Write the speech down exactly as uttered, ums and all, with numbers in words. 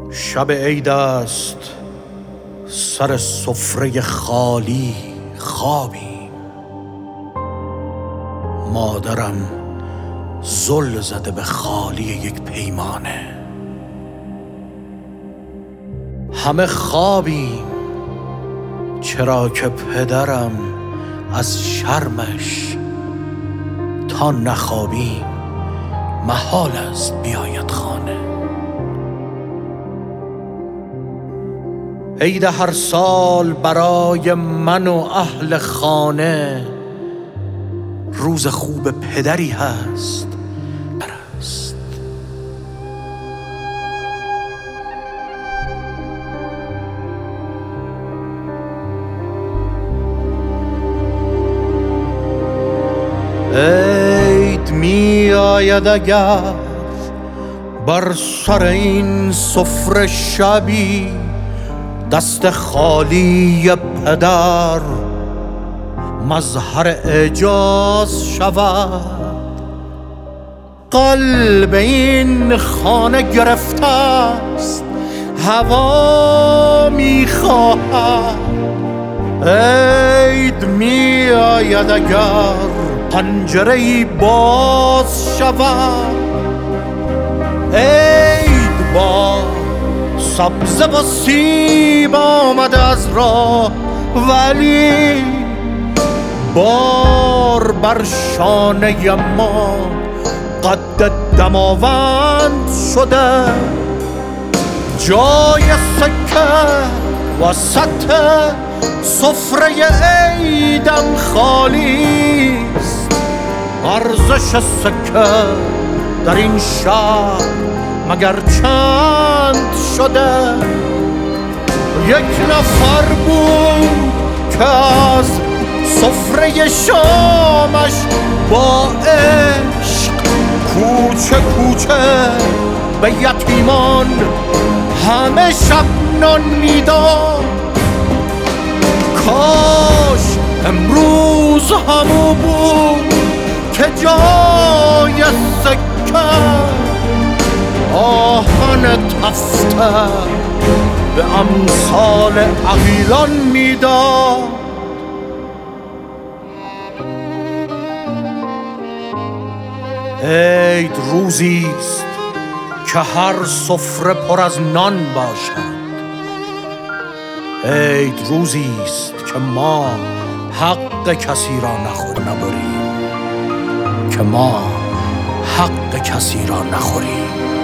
شب عید است، سر سفره خالی خوابیم. مادرم زل زده به خالی یک پیمانه. همه خوابیم، چرا که پدرم از شرمش تا نخوابیم محال است بیاید خانه. عید هر سال برای من و اهل خانه روز خوب پدری هست است. عید می آید اگر بر سر این سفره شبی دست خالی پدر مظهر اعجاز شود. قلب این خانه گرفته است، هوا می خواهد. عید می آید اگر پنجره‌ای باز شود. عید با سبزه و سیب آمده از راه، ولی بار بر شانه ما قد دماوند شده. جای سکه وسط سفره عیدم خالی است. ارزش سکه در این شهر مگر چند شده؟ یک نفر بود که از سفره شامش با عشق کوچه کوچه به یتیمان همه شب نان میداد. کاش امروز همو بود که جای سکه آهن تفته به امثال عقیلان میداد. عید روزیست که هر سفره پر از نان باشد. عید روزیست که ما حق کسی را نخوریم، که ما حق کسی را نخوریم.